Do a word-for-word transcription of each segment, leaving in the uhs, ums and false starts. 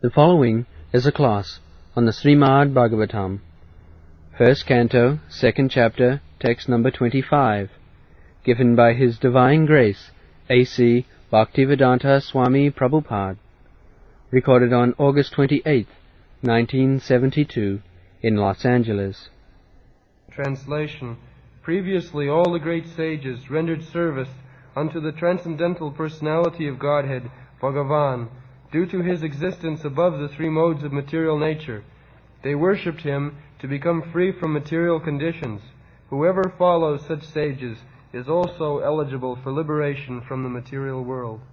The following is a class on the Srimad Bhagavatam, first canto, second chapter, text number twenty-five, given by His Divine Grace, A C Bhaktivedanta Swami Prabhupada, recorded on August twenty-eighth, nineteen seventy-two, in Los Angeles. Translation. Previously all the great sages rendered service unto the transcendental personality of Godhead, Bhagavan, due to his existence above the three modes of material nature. They worshipped him to become free from material conditions. Whoever follows such sages is also eligible for liberation from the material world.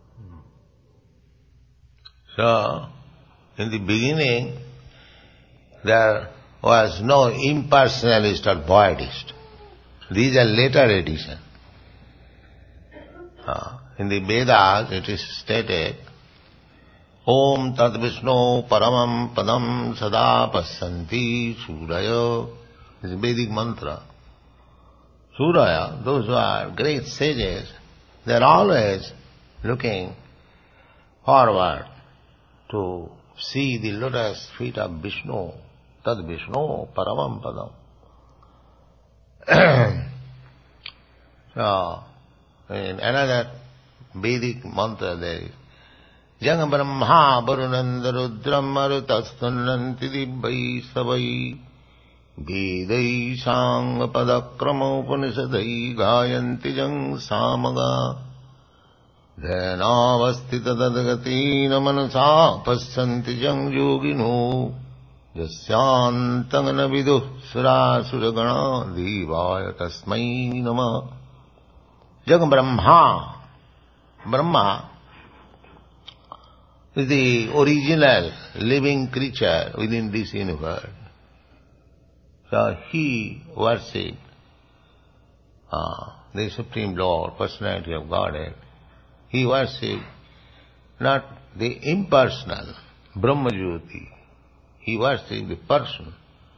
So, in the beginning, there was no impersonalist or voidist. These are later additions. Uh, in the Vedas, it is stated, Om Tad Vishnu Paramam Padam Sada Pasyanti Suraya. This is Vedic mantra. Suraya, those who are great sages, they are always looking forward to see the lotus feet of Vishnu. Tad Vishnu Paramam Padam. So, in another Vedic mantra there is Jang Brahma Varunanda Rudram Marutastunanti Dibbhai Savai Vedai Sanga Padakrama Upanishadai Gayanti Jang Samaga Dhanavastita Dadagatina Manasa Pasyanti Jang Yogino Jasyantangana Viduh Sura Suragana Divaya Tasmai Nama. Jagam Brahma. Brahma is the original living creature within this universe. So he worshipped uh, the Supreme Lord, personality of Godhead. He worshipped not the impersonal Brahma Jyoti. He worshipped the person.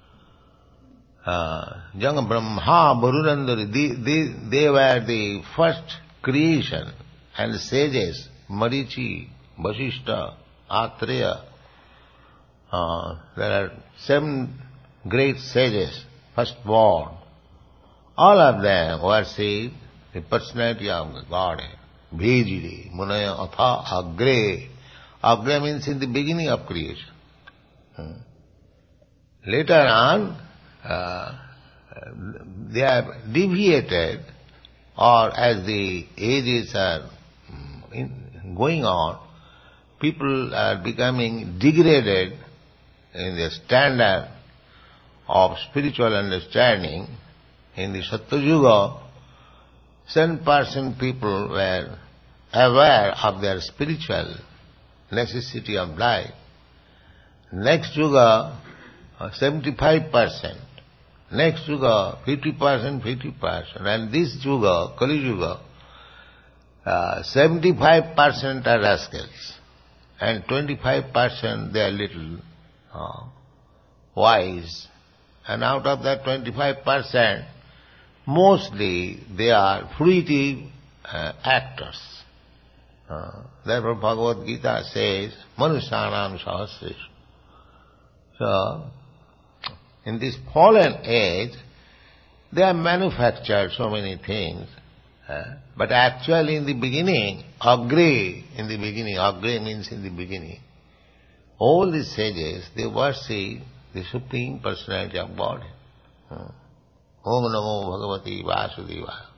Janga Brahma Varunandari, they, they, they were the first creation, and the sages, Marichi, Vasishta, Atreya. Uh, there are seven great sages, first born. All of them worship the personality of Godhead. Bhejire, Munaya, Atha, Agre. Agre means in the beginning of creation. Hmm. Later on, uh, they are deviated, or as the ages are in, going on, people are becoming degraded in the standard of spiritual understanding. In the Satyuga, seven percent people were aware of their spiritual necessity of life. Next Yuga, seventy-five percent. Next Yuga, fifty percent, fifty percent. And this Yuga, Kali Yuga, uh, seventy-five percent are rascals. And twenty-five percent they are little uh, wise. And out of that twenty-five percent, mostly they are fruitive uh, actors. Uh, therefore Bhagavad Gita says, Manusyanam Sahasresh. So, in this fallen age, they have manufactured so many things. Uh, but actually in the beginning, Agre, in the beginning, Agre means in the beginning, all the sages, they worship the Supreme Personality of God. Uh, Om Namo Bhagavati Vasudevaya.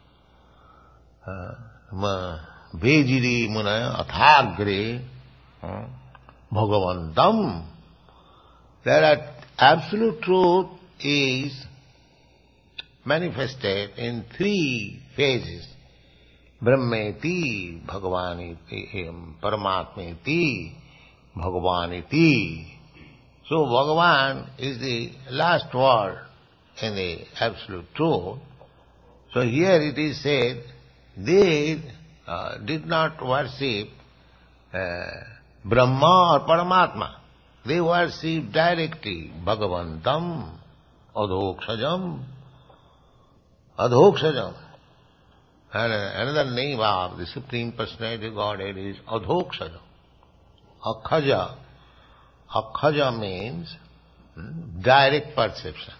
Vejiri Munaya Athagre Bhagavantam. There are absolute truth is manifested in three phases. Brahmeti, Bhagavaniti, Paramatmeti, Bhagavaniti. So Bhagavan is the last word in the absolute truth. So here it is said, they uh, did not worship uh, Brahma or Paramatma. They worship directly Bhagavantam, Adhokshajam. Adhokshajam. And another name of the Supreme Personality of Godhead is Adhokshajam. Akhaja. Akhaja means hmm, direct perception.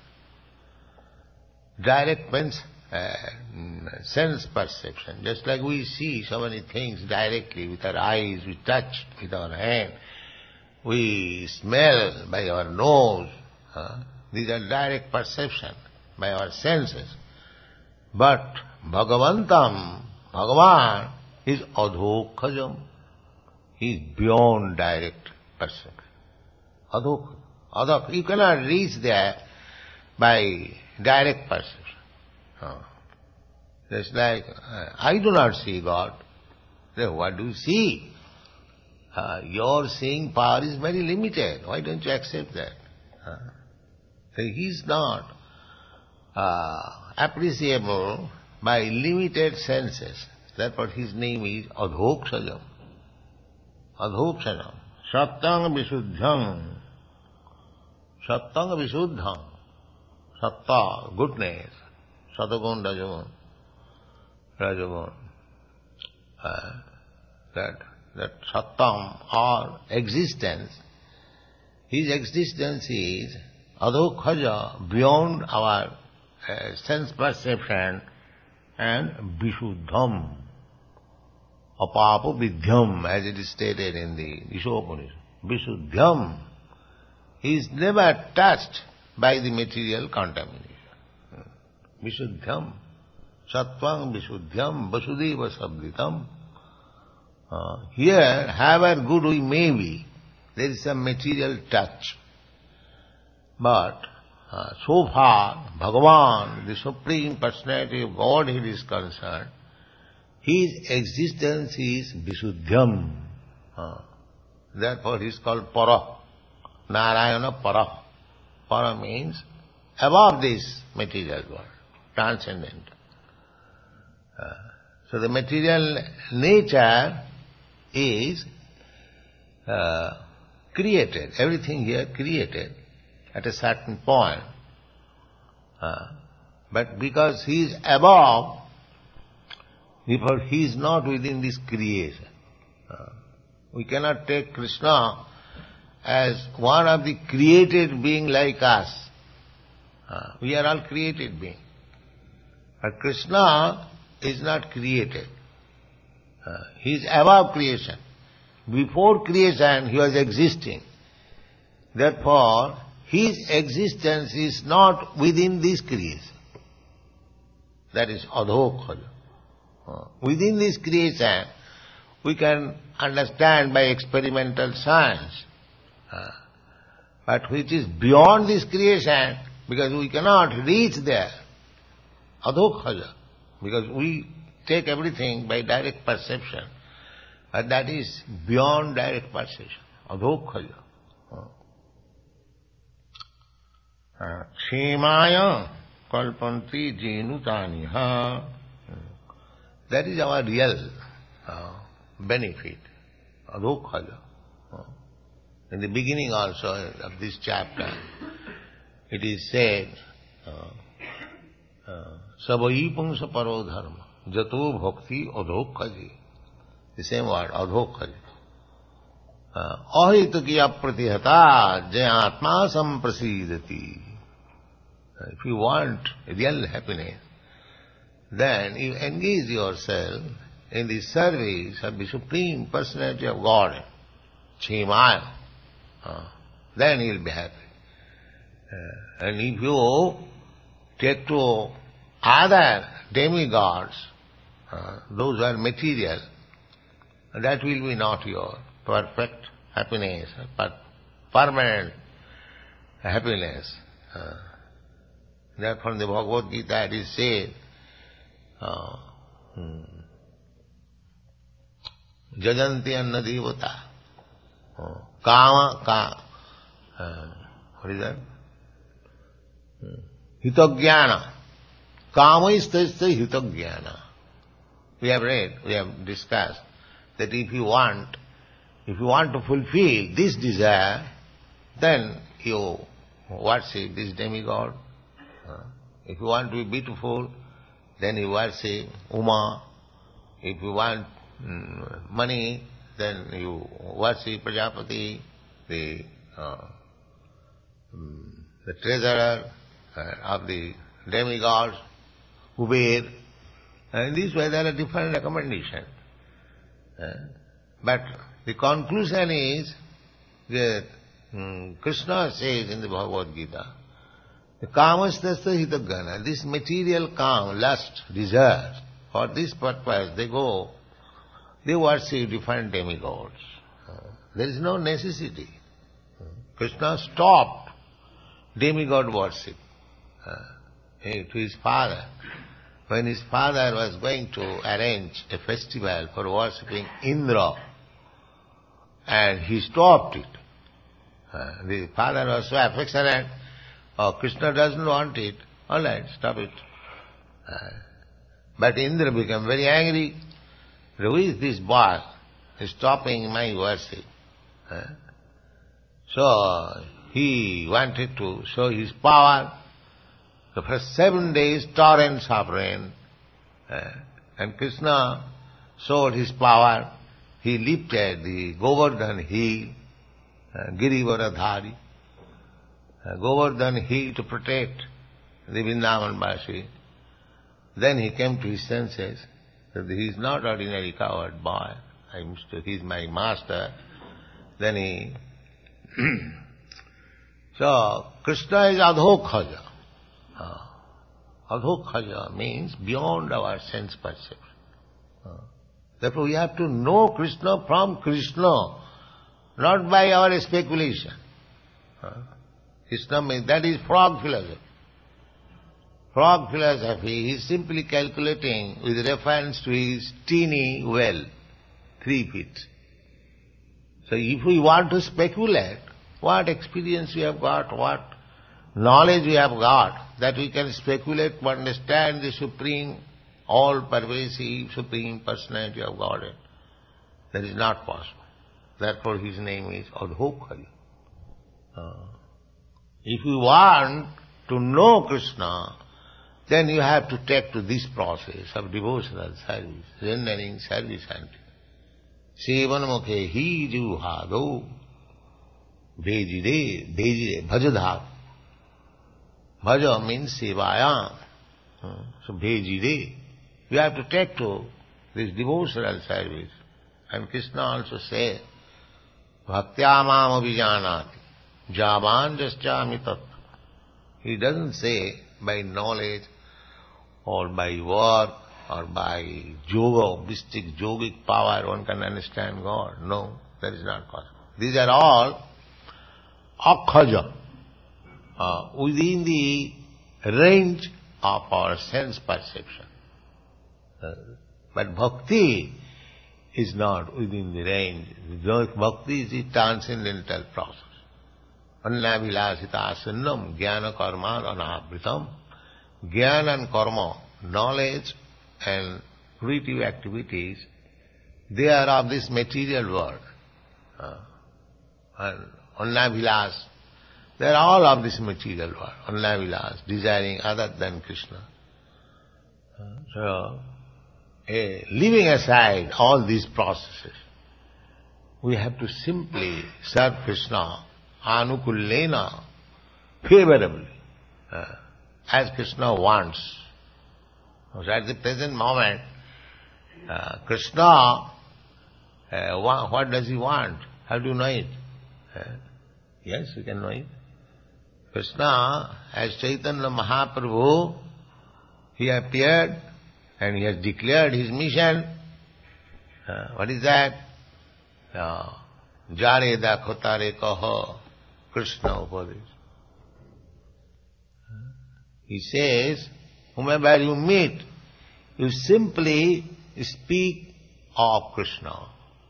Direct means uh, sense perception. Just like we see so many things directly with our eyes, we touch with our hand, we smell by our nose. Uh, these are direct perception by our senses. But Bhagavantam, Bhagavan, is adhokhajam. He is beyond direct perception. Adhok, adhok. You cannot reach there by direct perception. Uh, just like, uh, I do not see God. Then what do you see? Uh, your seeing power is very limited. Why don't you accept that? Uh, so he is not uh, appreciable by limited senses. Therefore his name is Adhokshajam. Adhokshajam. Sattang Visuddham. Sattang Visuddham. Satta, goodness. Satagun, Rajagun. Rajagun. Uh, that, that Sattam or existence, his existence is Adhokhaja, beyond our uh, sense perception, and Vishuddham, Apapa Vidhyam, as it is stated in the Ishopanishad. Vishuddham, he is never touched by the material contamination. Vishuddham, Sattvang Vishuddham, Vasudeva Sabditam. Uh, here, however good we may be, there is some material touch. But uh, so far, Bhagavan, the Supreme Personality of Godhead is concerned, his existence is Visuddhyam. Uh, therefore he is called Para. Narayana Para. Para means above this material world, transcendent. Uh, so the material nature is uh, created, everything here created at a certain point. Uh, but because he is above, therefore he is not within this creation. Uh, we cannot take Krishna as one of the created being like us. Uh, we are all created beings. But Krishna is not created. Uh, he is above creation. Before creation he was existing. Therefore, his existence is not within this creation. That is Adhokhaja. Uh, within this creation, we can understand by experimental science. Uh, but which is beyond this creation, because we cannot reach there. Adhokhaja. Because we take everything by direct perception. But that is beyond direct perception. Adhokhaja. Kshemaya kalpanti jenutaniha. That is our real uh, benefit. Adhokhaja. In the beginning also of this chapter, it is said, Savai pungsa paro dharma, jato bhakti adhokhaji. The same word, adhokhaji. Ahitukiya pratihata jayatma samprasidati. If you want real happiness, then you engage yourself in the service of the Supreme Personality of God, Kshemaya. Uh, then you will be happy. Uh, and if you take to other demigods, uh, those who are material, that will be not your perfect happiness, but permanent happiness. Uh, therefore in the Bhagavad Gita it is said, uh, hmm, Jajanti anna devata. Uh, Kama, ka, uh, what is that? Hitagyana. Kama is the hitagyana. We have read, we have discussed that if you want, if you want to fulfill this desire, then you worship this demigod. Uh, if you want to be beautiful, then you worship Uma. If you want mm, money, then you worship Prajapati, the uh, um, the treasurer uh, of the demigods, Kuber. And in this way there are different recommendations. Uh, but the conclusion is that um, Krishna says in the Bhagavad Gita, the kamastasya hitagana, this material calm, lust, desire, for this purpose they go, they worship different demigods. Uh, there is no necessity. Uh, Krishna stopped demigod worship uh, to his father. When his father was going to arrange a festival for worshipping Indra, and he stopped it. Uh, the father was so affectionate, oh, Krishna doesn't want it, all right, stop it. Uh, but Indra became very angry. Who is this boy stopping my worship? Uh, so he wanted to show his power. So for seven days torrents of rain, uh, and Krishna showed his power. He lifted the Govardhan hill, uh, Girivardhari, uh, Govardhan hill to protect the Vrindavan-Vasi. Then he came to his senses that he is not ordinary coward boy. He is my master. Then he... so, Krishna is Adhokhaja. Uh, Adhokhaja means beyond our sense perception. Uh, therefore we have to know Krishna from Krishna, not by our speculation. Uh, Krishna means, that is frog philosophy. Frog philosophy is simply calculating with reference to his teeny well, three feet. So if we want to speculate, what experience we have got, what knowledge we have got, that we can speculate to understand the supreme, all-pervasive, supreme personality of Godhead. That is not possible. Therefore his name is Adhokhaja. Uh, if you want to know Krishna, then you have to take to this process of devotional service, rendering service unto him. Sevan mukhe hi juhado bhejide, bhejide, bhajadhat. Bhaja means sevaya. So bhejide. You have to take to this devotional service. And Krishna also says, bhaktyamam abhijanati, javan jaschami tattva. He doesn't say by knowledge or by work or by yoga, mystic yogic power one can understand God. No, that is not possible. These are all akhaja, uh, within the range of our sense perception. Uh, but bhakti is not within the range. Bhakti is a transcendental process. Annabhilasita asannam jnana karma anavritam. Jnana and karma, knowledge and creative activities, they are of this material world. Uh, and annabhilas, they are all of this material world. Annabhilas, desiring other than Krishna. Uh, so, eh, leaving aside all these processes, we have to simply serve Krishna anukullena, favorably, uh, as Krishna wants. So at the present moment, uh, Krishna, uh, what does he want? How do you know it? Uh, yes, you can know it. Krishna, as Chaitanya Mahaprabhu, he appeared and he has declared his mission. Uh, what is that? Uh, Jare dakho tare kaho Krishna upadesh. He says, whomever you meet, you simply speak of Krishna.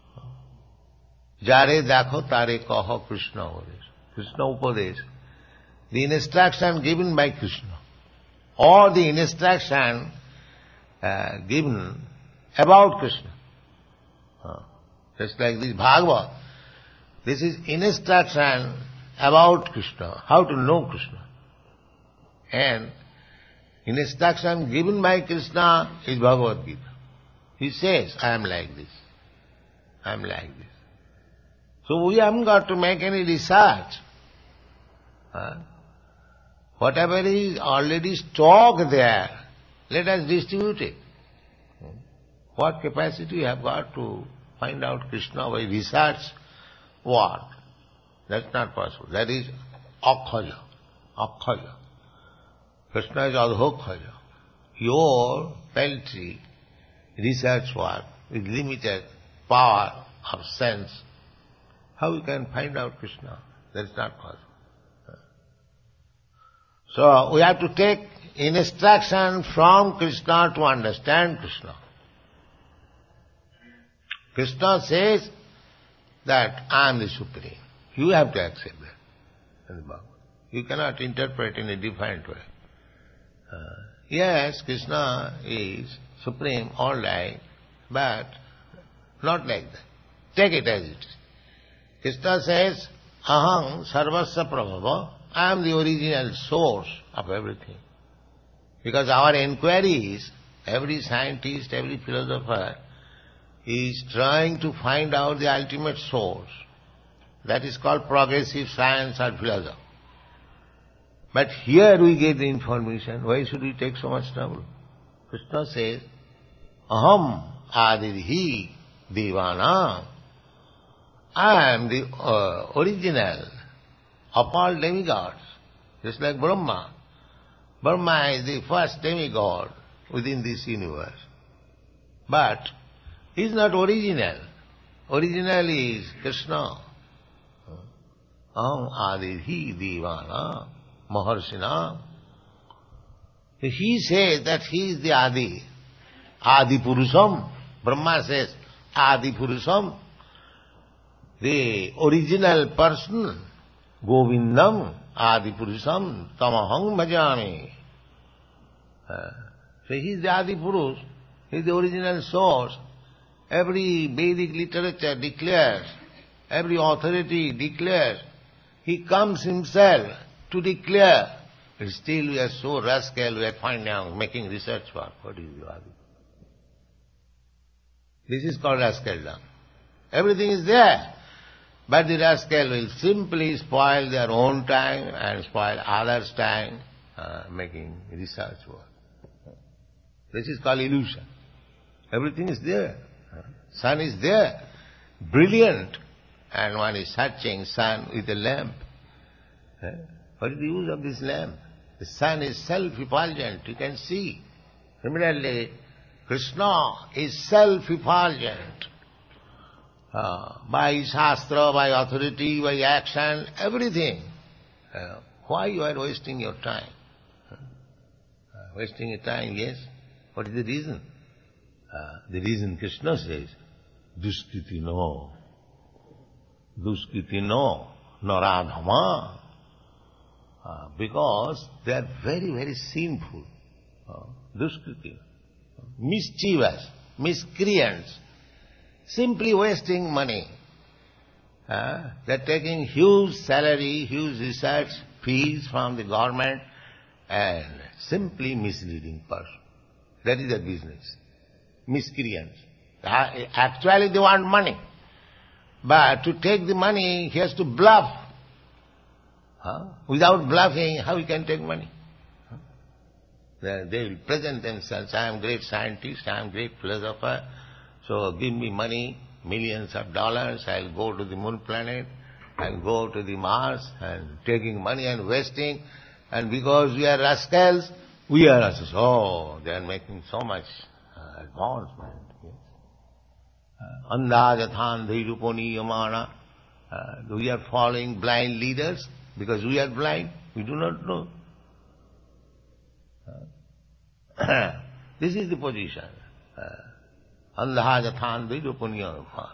Jare dakho tare kaho Krishna upadesh. Krishna upadesh. The instruction given by Krishna, or the instruction uh, given about Krishna. Uh, just like this Bhagavad. This is instruction about Krishna, how to know Krishna. And instruction given by Krishna is Bhagavad Gita. He says, I am like this. I am like this. So we haven't got to make any research. Huh? Whatever is already stocked there, let us distribute it. What capacity we have got to find out Krishna by research? What? That's not possible. That is akhaja. Akhaja. Krishna is adhokhaja. Your paltry research work with limited power of sense, how you can find out Krishna? That is not possible. So we have to take instruction from Krishna to understand Krishna. Krishna says that I am the Supreme. You have to accept that. You cannot interpret in a different way. Uh, yes, Krishna is Supreme, all right, but not like that. Take it as it is. Krishna says, Aham sarvasya prabhava, I am the original source of everything. Because our inquiries, every scientist, every philosopher is trying to find out the ultimate source. That is called progressive science or philosophy. But here we get the information. Why should we take so much trouble? Krishna says, Aham adirhi devana. I am the uh, original of all demigods, just like Brahma. Brahma is the first demigod within this universe. But he is not original. Original is Krishna. Aham adirhi devana maharshina. He says that he is the Adi. Adi Purusham. Brahma says Adi Purusham. The original person, Govindam, Adi Purusham, Tamaham bhajami. Uh, so he is the Adi Purush, he is the original source. Every Vedic literature declares, every authority declares, he comes himself to declare. But still we are so rascal, we are finding out, making research work. What is the Adi? This is called rascaldom. Everything is there. But the rascal will simply spoil their own time and spoil others' time uh, making research work. This is called illusion. Everything is there. Sun is there, brilliant, and one is searching sun with a lamp. What is the use of this lamp? The sun is self-effulgent, you can see. Similarly, Krishna is self-effulgent. Uh, by Shastra, by authority, by action, everything. Uh, why you are wasting your time? Uh, wasting your time, yes. What is the reason? Uh, the reason Krishna says, Duskriti no. Duskriti no. Naradhama. Uh, because they are very, very sinful. Uh, Duskriti. Mischievous. Miscreants. Simply wasting money. Uh, they are taking huge salary, huge research fees from the government and simply misleading person. That is their business. Miscreants. Uh, actually they want money. But to take the money, he has to bluff. Huh? Without bluffing, how he can take money? Huh? They, they will present themselves, I am great scientist, I am great philosopher, so give me money, millions of dollars, I'll go to the moon planet, I'll go to the Mars, and taking money and wasting, and because we are rascals, we are also, oh, they are making so much uh, advancement. Yes. Andhajathan dhiruponi yamana. We are following blind leaders because we are blind, we do not know. Uh, this is the position. Uh, Andhajathan dhiruponi yamana.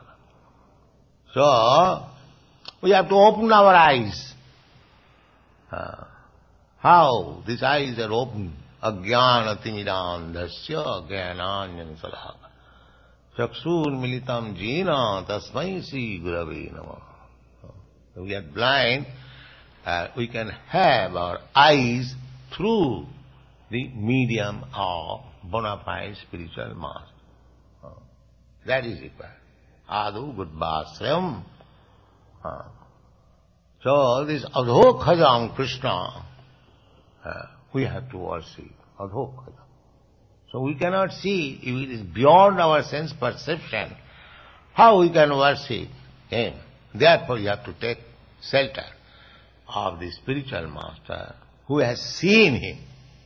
So, we have to open our eyes. Uh, how? These eyes are open. Ajnana timidandasya jnananyan salaka. Chakshur militam jena tasmai sri gurave namah. We are blind. Uh, we can have our eyes through the medium of bona fide spiritual master. Uh, that is required. Adu Buddhasrayam Uh, so this Adhokhajam Krishna, uh, we have to worship. Adhokhajam. So we cannot see, if it is beyond our sense perception, how we can worship him. Therefore you have to take shelter of the spiritual master who has seen him.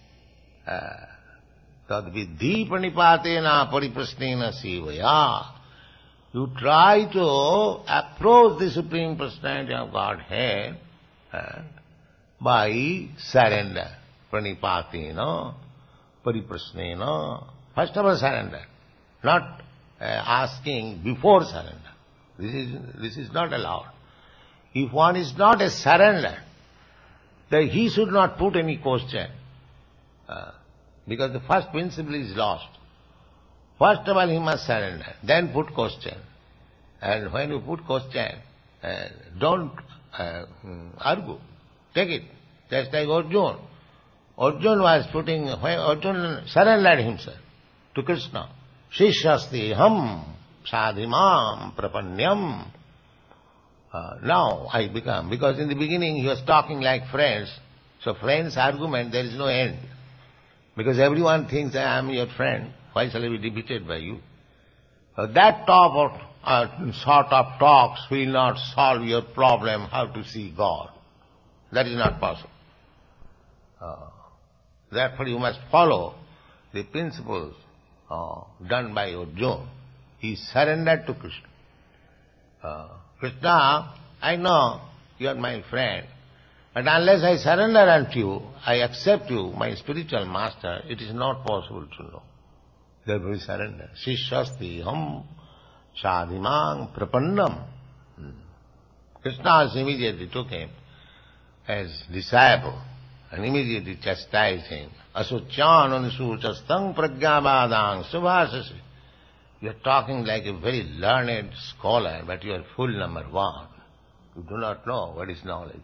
Tad vidhi pranipatena pariprasnena sivaya. You try to approach the Supreme Personality of Godhead uh, by surrender. Pranipatena pariprasnena. First of all surrender. Not uh, asking before surrender. This is, this is not allowed. If one is not a surrender, then he should not put any question. Uh, because the first principle is lost. First of all he must surrender, then put question. And when you put question, uh, don't uh, argue. Take it. Just like Arjuna. Arjuna was putting, when Arjuna surrendered himself to Krishna. Shishyasti ham sadhimam prapanyam. Uh, now I become, because in the beginning he was talking like friends. So friends' argument, there is no end. Because everyone thinks I am your friend. Why shall I be defeated by you? So that type of uh, sort of talks will not solve your problem how to see God. That is not possible. Uh, therefore you must follow the principles uh, done by Arjuna. He surrendered to Krishna. Uh, Krishna, I know you are my friend, but unless I surrender unto you, I accept you, my spiritual master, it is not possible to know. Therefore we surrender. Shishyasti ham sadhimang prapannam. Hmm. Krishna immediately took him as disciple and immediately chastised him. Asucyan anusuchastang pragyabadang subhasasi. You are talking like a very learned scholar, but you are fool number one. You do not know what is knowledge.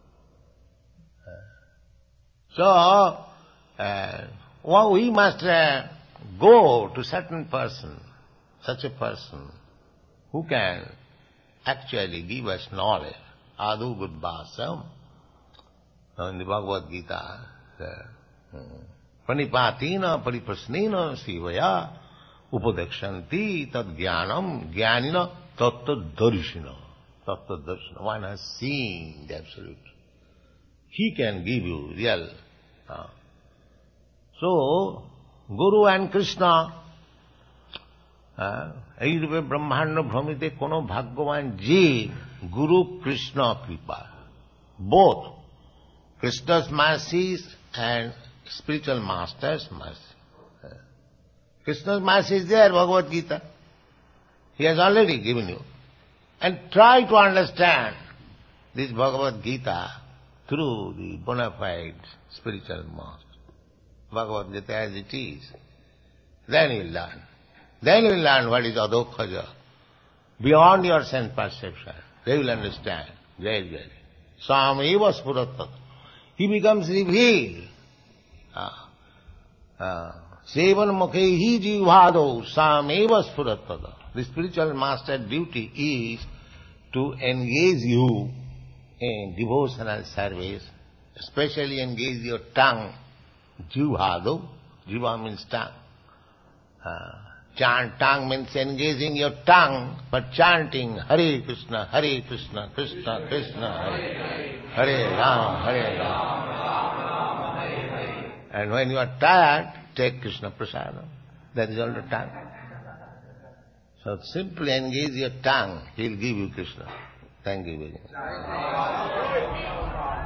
So, uh, well, we must uh, go to certain person, such a person, who can actually give us knowledge. Adu Buddhasam. In the Bhagavad Gita, Pranipatina pariprasnena sivaya upadekshanti tad jnanam jnanina tattva darshina. Tattva darshina. One has seen the Absolute. He can give you real. Uh, so, Guru and Krishna, ei rupe brahmanda bhramite kono bhagyavan jeev, Guru Krishna kripa. Both Krishna's mercies and spiritual master's mercy. Uh, Krishna's mercy is there, Bhagavad Gita. He has already given you. And try to understand this Bhagavad Gita through the bona fide spiritual master. Bhagavad Gita as it is. Then you will learn. Then you will learn what is Adhokhaya. Beyond your sense perception. They will understand. Very, very. Sameva spuratat. He becomes revealed. Sevan mukhehi jivado sameva spuratat. The spiritual master duty is to engage you in devotional service, especially engage your tongue. Jivado, jiva means tongue. Uh, chant, tongue means engaging your tongue, but chanting Hare Krishna, Hare Krishna, Krishna Krishna, Hare Hare Ram, Hare Ram. And when you are tired, take Krishna Prasadam. That is all the tongue. So simply engage your tongue, he will give you Krishna. Thank you very much.